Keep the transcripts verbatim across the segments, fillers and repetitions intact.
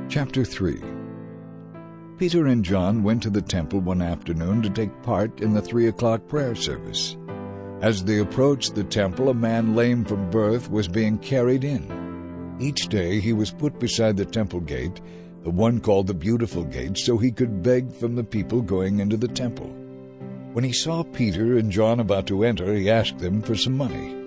Chapter three. Peter and John went to the temple one afternoon to take part in the three o'clock prayer service. As they approached the temple, a man lame from birth was being carried in. Each day he was put beside the temple gate, the one called the Beautiful Gate, so he could beg from the people going into the temple. When he saw Peter and John about to enter, he asked them for some money.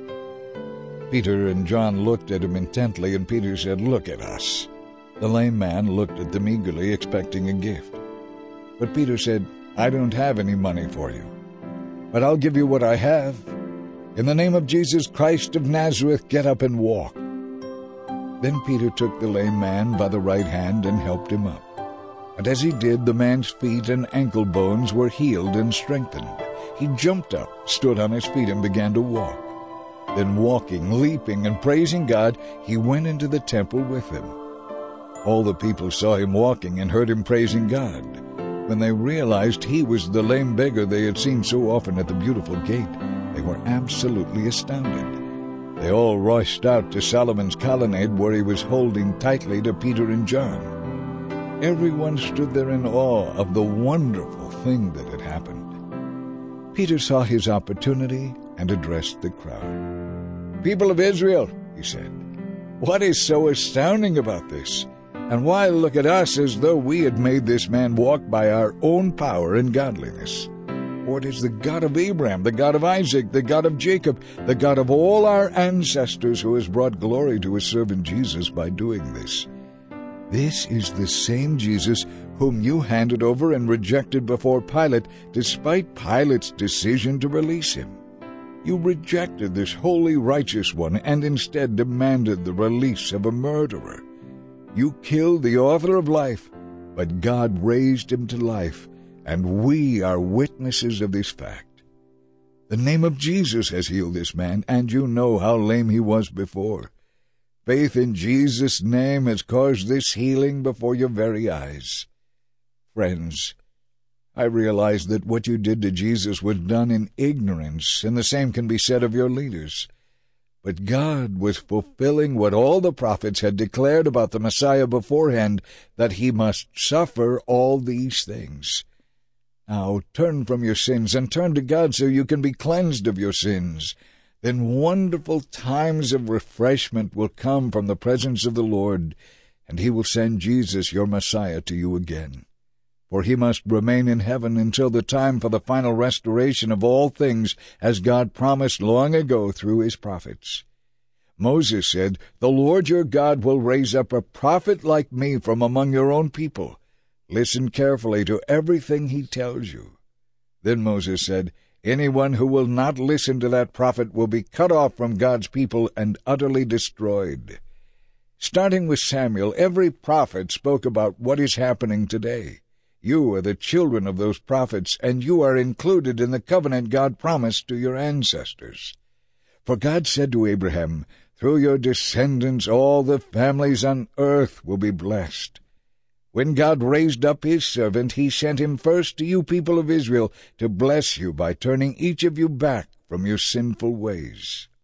Peter and John looked at him intently, and Peter said, "Look at us." The lame man looked at them eagerly, expecting a gift. But Peter said, "I don't have any money for you, but I'll give you what I have. In the name of Jesus Christ of Nazareth, get up and walk." Then Peter took the lame man by the right hand and helped him up. And as he did, the man's feet and ankle bones were healed and strengthened. He jumped up, stood on his feet, and began to walk. Then walking, leaping, and praising God, he went into the temple with them. All the people saw him walking and heard him praising God. When they realized he was the lame beggar they had seen so often at the Beautiful Gate, they were absolutely astounded. They all rushed out to Solomon's colonnade, where he was holding tightly to Peter and John. Everyone stood there in awe of the wonderful thing that had happened. Peter saw his opportunity and addressed the crowd. "People of Israel," he said, "what is so astounding about this? And why look at us as though we had made this man walk by our own power and godliness? For it is the God of Abraham, the God of Isaac, the God of Jacob, the God of all our ancestors, who has brought glory to his servant Jesus by doing this. This is the same Jesus whom you handed over and rejected before Pilate, despite Pilate's decision to release him. You rejected this holy, righteous one and instead demanded the release of a murderer. You killed the author of life, but God raised him to life, and we are witnesses of this fact. The name of Jesus has healed this man, and you know how lame he was before. Faith in Jesus' name has caused this healing before your very eyes. Friends, I realize that what you did to Jesus was done in ignorance, and the same can be said of your leaders. But God was fulfilling what all the prophets had declared about the Messiah beforehand, that he must suffer all these things. Now turn from your sins and turn to God so you can be cleansed of your sins. Then wonderful times of refreshment will come from the presence of the Lord, and he will send Jesus, your Messiah, to you again. For he must remain in heaven until the time for the final restoration of all things, as God promised long ago through his prophets. Moses said, "The Lord your God will raise up a prophet like me from among your own people. Listen carefully to everything he tells you." Then Moses said, "Anyone who will not listen to that prophet will be cut off from God's people and utterly destroyed." Starting with Samuel, every prophet spoke about what is happening today. You are the children of those prophets, and you are included in the covenant God promised to your ancestors. For God said to Abraham, "Through your descendants all the families on earth will be blessed." When God raised up his servant, he sent him first to you people of Israel to bless you by turning each of you back from your sinful ways.